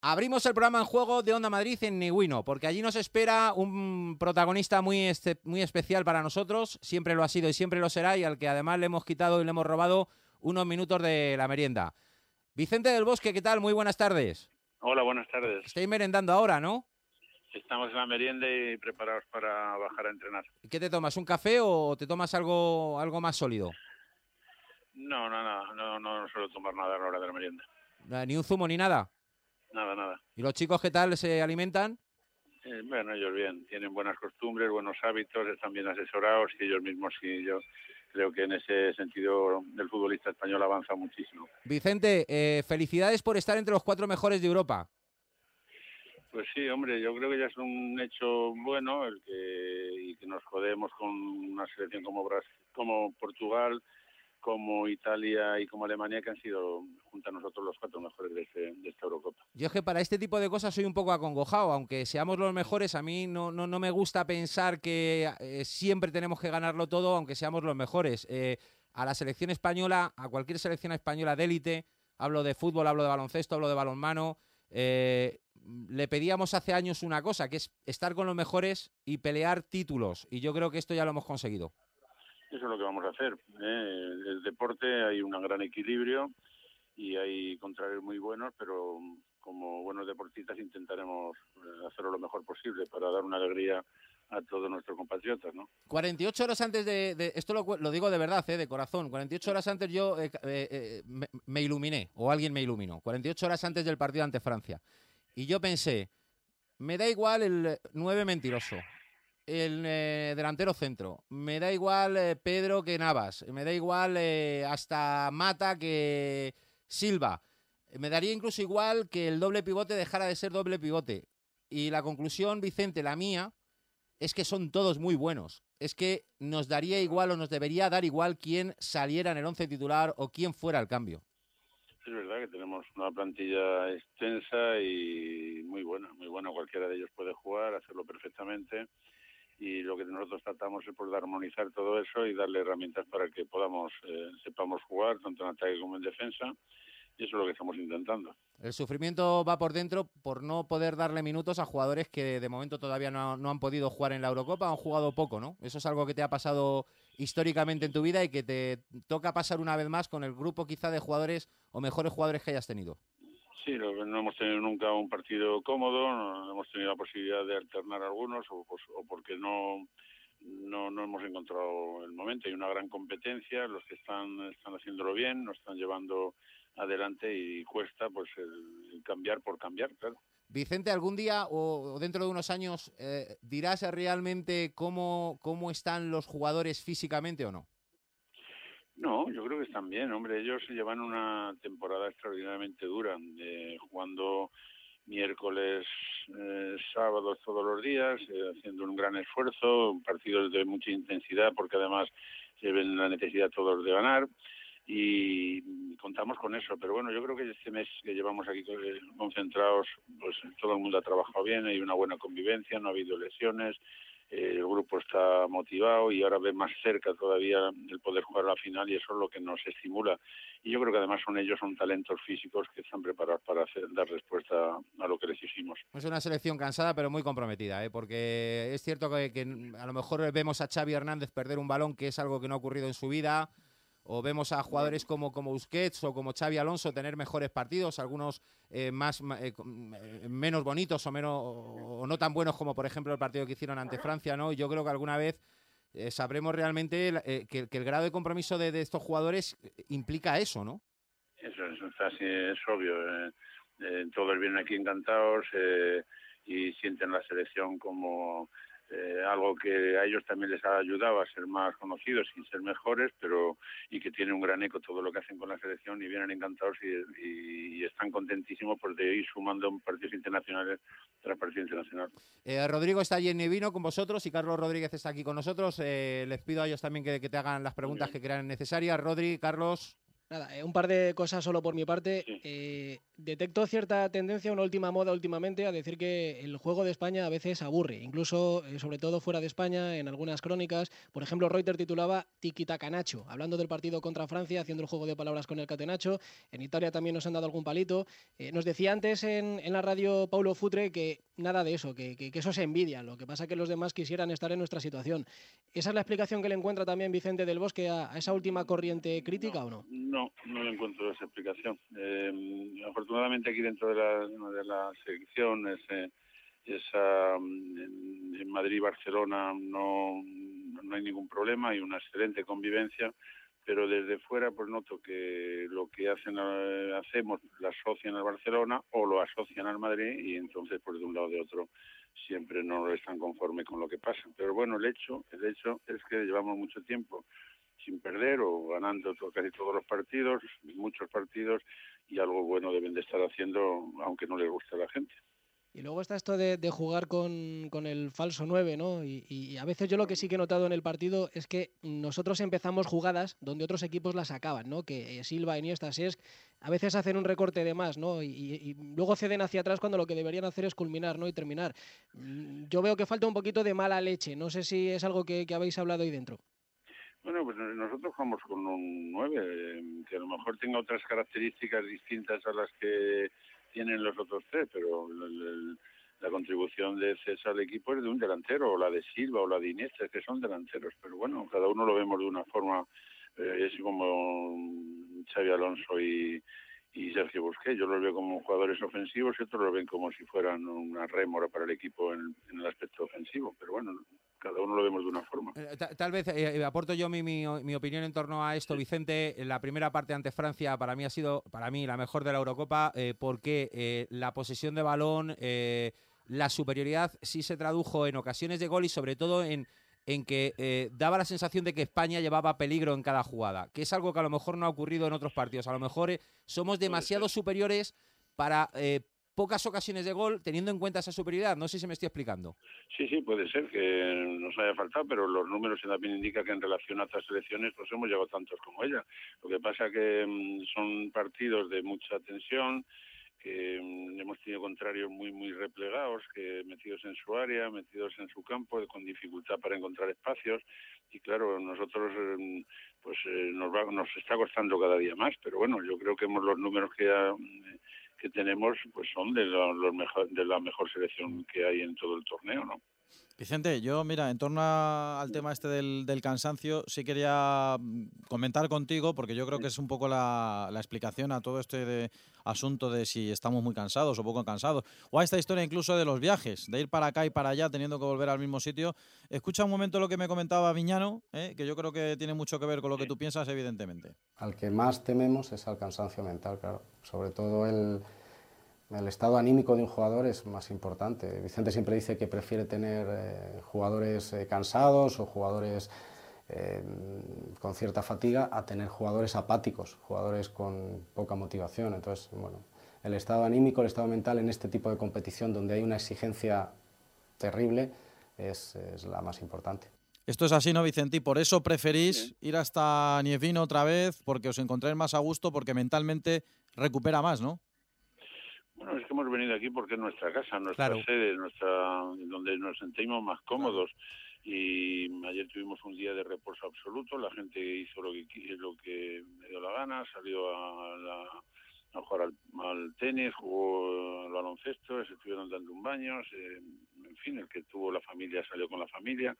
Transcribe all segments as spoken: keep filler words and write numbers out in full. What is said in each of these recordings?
Abrimos el programa En Juego de Onda Madrid en Niwino, porque allí nos espera un protagonista muy, este, muy especial para nosotros, siempre lo ha sido y siempre lo será, y al que además le hemos quitado y le hemos robado unos minutos de la merienda. Vicente del Bosque, ¿qué tal? Muy buenas tardes. Hola, buenas tardes. Estáis merendando ahora, ¿no? Estamos en la merienda y preparados para bajar a entrenar. ¿Qué te tomas? ¿Un café o te tomas algo, algo más sólido? No, no, no, no, no suelo tomar nada a la hora de la merienda. ¿Ni un zumo ni nada? Nada, nada. ¿Y los chicos qué tal se alimentan? Eh, bueno, ellos bien, tienen buenas costumbres, buenos hábitos, están bien asesorados y ellos mismos sí, yo creo que en ese sentido el futbolista español avanza muchísimo. Vicente, eh, felicidades por estar entre los cuatro mejores de Europa. Pues sí, hombre, yo creo que ya es un hecho bueno el que y que nos jodemos con una selección como Brasil, como Portugal, como Italia y como Alemania, que han sido junto a nosotros los cuatro mejores de, este, de esta Eurocopa. Yo es que para este tipo de cosas soy un poco acongojado, aunque seamos los mejores, a mí no, no, no me gusta pensar que eh, siempre tenemos que ganarlo todo, aunque seamos los mejores. Eh, a la selección española, a cualquier selección española de élite, hablo de fútbol, hablo de baloncesto, hablo de balonmano, eh, le pedíamos hace años una cosa, que es estar con los mejores y pelear títulos, y yo creo que esto ya lo hemos conseguido. Eso es lo que vamos a hacer. ¿eh? El deporte hay un gran equilibrio y hay contrarios muy buenos, pero como buenos deportistas intentaremos hacerlo lo mejor posible para dar una alegría a todos nuestros compatriotas, ¿no? cuarenta y ocho horas antes de... de esto lo, lo digo de verdad, ¿eh? De corazón. cuarenta y ocho horas antes yo eh, eh, me, me iluminé, o alguien me iluminó. cuarenta y ocho horas antes del partido ante Francia. Y yo pensé, me da igual el nueve mentiroso, el eh, delantero centro, me da igual eh, Pedro que Navas, me da igual eh, hasta Mata que Silva, me daría incluso igual que el doble pivote dejara de ser doble pivote. Y la conclusión, Vicente, la mía, es que son todos muy buenos. Es que nos daría igual o nos debería dar igual quién saliera en el once titular o quién fuera el cambio. Es verdad que tenemos una plantilla extensa y muy buena, muy buena. Cualquiera de ellos puede jugar, hacerlo perfectamente. Y lo que nosotros tratamos es pues, de armonizar todo eso y darle herramientas para que podamos, eh, sepamos jugar tanto en ataque como en defensa, y eso es lo que estamos intentando. El sufrimiento va por dentro por no poder darle minutos a jugadores que de momento todavía no, no han podido jugar en la Eurocopa, han jugado poco, ¿no? Eso es algo que te ha pasado históricamente en tu vida y que te toca pasar una vez más con el grupo quizá de jugadores o mejores jugadores que hayas tenido. Sí, no hemos tenido nunca un partido cómodo, no hemos tenido la posibilidad de alternar algunos o, pues, o porque no, no no hemos encontrado el momento. Hay una gran competencia, los que están están haciéndolo bien, nos están llevando adelante y cuesta pues el, el cambiar por cambiar, claro. Vicente, algún día o dentro de unos años eh, dirás realmente cómo, cómo están los jugadores físicamente o no. No, yo creo que están bien, hombre. Ellos llevan una temporada extraordinariamente dura, eh, jugando miércoles, eh, sábados todos los días, eh, haciendo un gran esfuerzo, partidos de mucha intensidad, porque además se ven la necesidad todos de ganar, y contamos con eso. Pero bueno, yo creo que este mes que llevamos aquí concentrados, pues todo el mundo ha trabajado bien, hay una buena convivencia, no ha habido lesiones. El grupo está motivado y ahora ve más cerca todavía el poder jugar a la final, y eso es lo que nos estimula. Y yo creo que además son ellos, son talentos físicos que están preparados para hacer, dar respuesta a lo que les hicimos. Es una selección cansada pero muy comprometida, ¿eh? Porque es cierto que, que a lo mejor vemos a Xavi Hernández perder un balón, que es algo que no ha ocurrido en su vida, o vemos a jugadores como, como Busquets o como Xavi Alonso tener mejores partidos, algunos eh, más eh, menos bonitos o menos o no tan buenos como por ejemplo el partido que hicieron ante Francia, ¿no? Yo creo que alguna vez eh, sabremos realmente eh, que, que el grado de compromiso de, de estos jugadores implica eso, ¿no? Eso, eso está así, es obvio. Eh, eh, todos vienen aquí encantados eh, y sienten la selección como Eh, algo que a ellos también les ha ayudado a ser más conocidos y ser mejores, pero y que tiene un gran eco todo lo que hacen con la selección, y vienen encantados y, y, y están contentísimos por de ir sumando partidos internacionales tras partido internacional. Eh, Rodrigo está allí en Niwino con vosotros y Carlos Rodríguez está aquí con nosotros. Eh, les pido a ellos también que, que te hagan las preguntas que crean necesarias. Rodri, Carlos. Nada, eh, un par de cosas solo por mi parte. Sí. Eh, detecto cierta tendencia, una última moda últimamente, a decir que el juego de España a veces aburre, incluso, eh, sobre todo fuera de España, en algunas crónicas. Por ejemplo, Reuters titulaba Tiki-Taka-Nacho, hablando del partido contra Francia, haciendo el juego de palabras con el Catenacho. En Italia también nos han dado algún palito. Eh, nos decía antes en, en la radio Paulo Futre que nada de eso, que, que, que eso se envidia. Lo que pasa es que los demás quisieran estar en nuestra situación. ¿Esa es la explicación que le encuentra también Vicente del Bosque a, a esa última corriente crítica no, o no? No, no le encuentro esa explicación. Eh, afortunadamente aquí dentro de la, de la selección, ese, esa, en, en Madrid y Barcelona no, no hay ningún problema, hay una excelente convivencia, pero desde fuera pues noto que lo que hacen eh, hacemos lo asocian al Barcelona o lo asocian al Madrid y entonces pues de un lado o de otro siempre no están conformes con lo que pasa. Pero bueno, el hecho, el hecho es que llevamos mucho tiempo sin perder o ganando todo, casi todos los partidos, muchos partidos, y algo bueno deben de estar haciendo, aunque no les guste a la gente. Y luego está esto de, de jugar con, con el falso nueve, ¿no? Y, y a veces yo lo que sí que he notado en el partido es que nosotros empezamos jugadas donde otros equipos las acaban, ¿no? Que eh, Silva, Iniesta, Cesc, a veces hacen un recorte de más, ¿no? Y, y, y luego ceden hacia atrás cuando lo que deberían hacer es culminar, ¿no? Y terminar. Yo veo que falta un poquito de mala leche. No sé si es algo que, que habéis hablado ahí dentro. Bueno, pues nosotros jugamos con un nueve, eh, que a lo mejor tenga otras características distintas a las que tienen los otros tres, pero el, el, la contribución de César al equipo es de un delantero, o la de Silva o la de Iniesta, que son delanteros, pero bueno, cada uno lo vemos de una forma, eh, es como Xavi Alonso y, y Sergio Busquets, yo los veo como jugadores ofensivos y otros los ven como si fueran una rémora para el equipo en, en el aspecto ofensivo, pero bueno, cada uno lo vemos de una forma. Eh, tal vez eh, aporto yo mi, mi, mi opinión en torno a esto, Vicente. La primera parte ante Francia para mí ha sido, para mí, la mejor de la Eurocopa, eh, porque eh, la posesión de balón, eh, la superioridad sí se tradujo en ocasiones de gol y sobre todo en, en que eh, daba la sensación de que España llevaba peligro en cada jugada, que es algo que a lo mejor no ha ocurrido en otros partidos. A lo mejor eh, somos demasiado superiores para... Eh, pocas ocasiones de gol, teniendo en cuenta esa superioridad. No sé si me estoy explicando. Sí, sí, puede ser que nos haya faltado, pero los números también indican que en relación a otras selecciones pues hemos llegado tantos como ella. Lo que pasa que mmm, son partidos de mucha tensión, que mmm, hemos tenido contrarios muy muy replegados, que metidos en su área, metidos en su campo, con dificultad para encontrar espacios, y claro, nosotros eh, pues eh, nos va, nos está costando cada día más, pero bueno, yo creo que hemos los números que ya, eh, que tenemos pues son de, lo, los mejor, de la mejor selección que hay en todo el torneo, ¿no? Vicente, yo, mira, en torno a, al tema este del, del cansancio, sí quería comentar contigo, porque yo creo que es un poco la, la explicación a todo este de, asunto de si estamos muy cansados o poco cansados, o a esta historia incluso de los viajes, de ir para acá y para allá teniendo que volver al mismo sitio. Escucha un momento lo que me comentaba Viñano, ¿eh? Que yo creo que tiene mucho que ver con lo que tú piensas, evidentemente. Al que más tememos es al cansancio mental, claro, sobre todo el... El estado anímico de un jugador es más importante. Vicente siempre dice que prefiere tener eh, jugadores eh, cansados o jugadores eh, con cierta fatiga a tener jugadores apáticos, jugadores con poca motivación. Entonces, bueno, el estado anímico, el estado mental en este tipo de competición donde hay una exigencia terrible es, es la más importante. Esto es así, ¿no, Vicente? Y por eso preferís sí. ir hasta Nievino otra vez, porque os encontráis más a gusto, porque mentalmente recupera más, ¿no? Bueno, es que hemos venido aquí porque es nuestra casa, nuestra claro. sede, nuestra donde nos sentimos más cómodos. Claro. Y ayer tuvimos un día de reposo absoluto, la gente hizo lo que lo que le dio la gana, salió a, la, a jugar al, al tenis, jugó al baloncesto, se estuvieron dando un baño, se, en fin, el que tuvo la familia salió con la familia.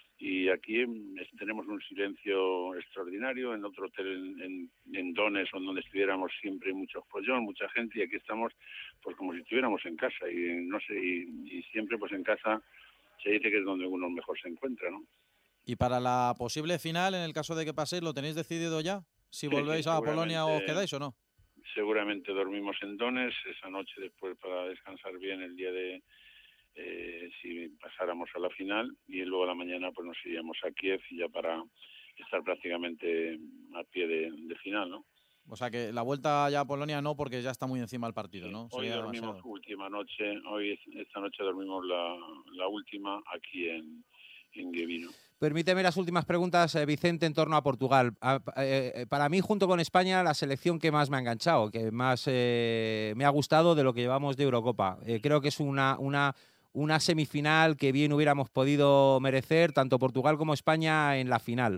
Y aquí tenemos un silencio extraordinario, en otro hotel en, en, en Donés, donde estuviéramos siempre mucho follón, mucha gente, y aquí estamos pues como si estuviéramos en casa, y no sé, y, y siempre pues en casa se dice que es donde uno mejor se encuentra, ¿no? Y para la posible final, en el caso de que paséis, ¿lo tenéis decidido ya? Si sí, volvéis sí, a Polonia o os quedáis o no. Seguramente dormimos en Donés esa noche después para descansar bien el día de... Eh, si pasáramos a la final, y luego a la mañana pues nos iríamos a Kiev ya para estar prácticamente a pie de, de final, ¿no? O sea que la vuelta ya a Polonia no, porque ya está muy encima el partido, ¿no? Sí, hoy Sería dormimos demasiado. última noche, hoy esta noche dormimos la, la última aquí en, en Guevino. Permíteme las últimas preguntas, eh, Vicente, en torno a Portugal. A, eh, para mí, junto con España, la selección que más me ha enganchado, que más eh, me ha gustado de lo que llevamos de Eurocopa. Eh, creo que es una, una, una semifinal que bien hubiéramos podido merecer, tanto Portugal como España, en la final.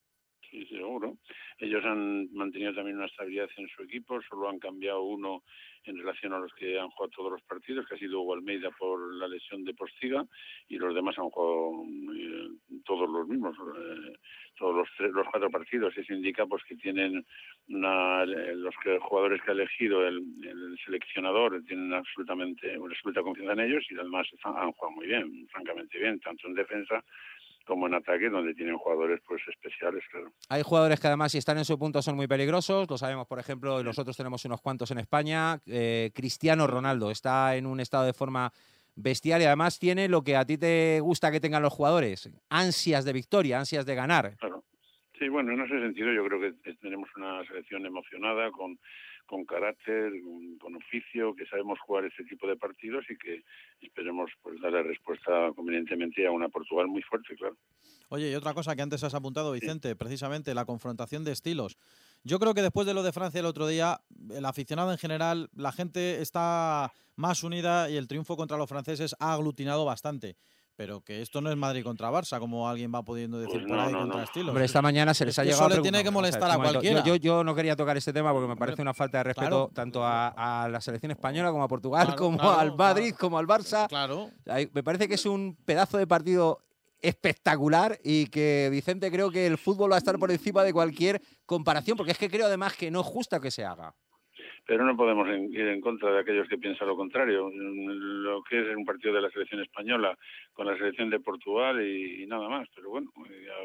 Sí, seguro. Ellos han mantenido también una estabilidad en su equipo, solo han cambiado uno en relación a los que han jugado todos los partidos, que ha sido Hugo Almeida por la lesión de Postiga, y los demás han jugado eh, todos los mismos, eh, todos los tres, los cuatro partidos. Eso indica pues que tienen una, los que, jugadores que ha elegido el, el seleccionador tienen absolutamente una absoluta confianza en ellos, y además están, han jugado muy bien, francamente bien, tanto en defensa como en ataque, donde tienen jugadores pues especiales, claro. Hay jugadores que además, si están en su punto, son muy peligrosos. Lo sabemos, por ejemplo, y nosotros tenemos unos cuantos en España. Eh, Cristiano Ronaldo está en un estado de forma bestial y además tiene lo que a ti te gusta que tengan los jugadores: ansias de victoria, ansias de ganar. Claro. Sí, bueno, en ese sentido yo creo que tenemos una selección emocionada, con con carácter, con, con oficio, que sabemos jugar este tipo de partidos y que esperemos pues darle respuesta convenientemente a una Portugal muy fuerte, claro. Oye, y otra cosa que antes has apuntado, Vicente, sí. Precisamente la confrontación de estilos. Yo creo que después de lo de Francia el otro día, el aficionado en general, la gente está más unida y el triunfo contra los franceses ha aglutinado bastante. Pero que esto no es Madrid contra Barça, como alguien va pudiendo decir pues por no, ahí no, contra no. estilos. Hombre, esta mañana se les es ha que llegado... Eso le tiene que molestar a cualquiera. Yo, yo, yo no quería tocar este tema porque me parece una falta de respeto, claro, tanto a, a la selección española como a Portugal, claro, como claro, al Madrid, claro, como al Barça. Claro. Me parece que es un pedazo de partido espectacular y que, Vicente, creo que el fútbol va a estar por encima de cualquier comparación, porque es que creo además que no es justo que se haga. Pero no podemos ir en contra de aquellos que piensan lo contrario. Lo que es un partido de la selección española con la selección de Portugal y, y nada más. Pero bueno,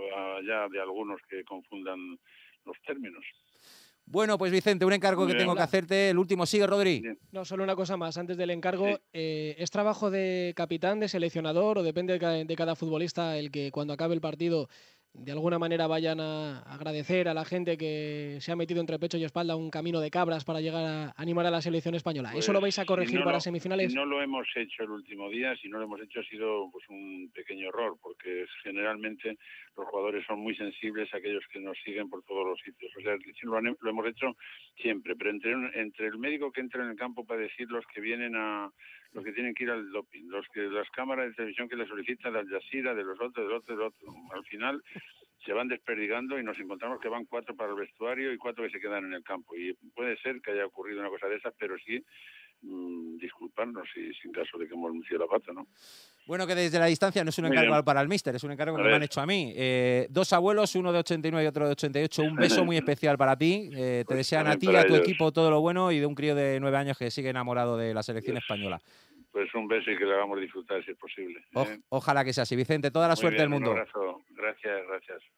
ya de algunos que confundan los términos. Bueno, pues Vicente, un encargo Muy que bien. tengo que hacerte. El último sigue, Rodri. Bien. No, solo una cosa más antes del encargo. Sí. Eh, ¿Es trabajo de capitán, de seleccionador o depende de cada, de cada futbolista el que cuando acabe el partido de alguna manera vayan a agradecer a la gente que se ha metido entre pecho y espalda un camino de cabras para llegar a animar a la selección española? Pues, ¿Eso lo vais a corregir si no para lo, semifinales? Si no lo hemos hecho el último día, si no lo hemos hecho ha sido pues un pequeño error, porque generalmente los jugadores son muy sensibles a aquellos que nos siguen por todos los sitios. O sea, lo, han, lo hemos hecho siempre, pero entre, entre el médico que entra en el campo para decir los que vienen a... los que tienen que ir al doping, los que las cámaras de televisión que le solicitan, Al Jazeera, de los otros, del otro, del otro. Al final se van desperdigando y nos encontramos que van cuatro para el vestuario y cuatro que se quedan en el campo. Y puede ser que haya ocurrido una cosa de esas, pero sí mmm, disculparnos si, si en caso de que hemos metido la pata, ¿no? Bueno, que desde la distancia no es un Muy encargo bien. para el míster, es un encargo A que me ver. han hecho a mí. Eh, dos abuelos, uno de ochenta y nueve y otro de ochenta y ocho. Un beso muy especial para ti. Eh, te Pues desean a también ti y para a tu ellos. equipo todo lo bueno y de un crío de nueve años que sigue enamorado de la selección Pues, española. Pues un beso y que le hagamos disfrutar si es posible. O- ¿eh? ojalá que sea así. Vicente, toda la Muy suerte bien, del mundo. Un abrazo. Gracias, gracias.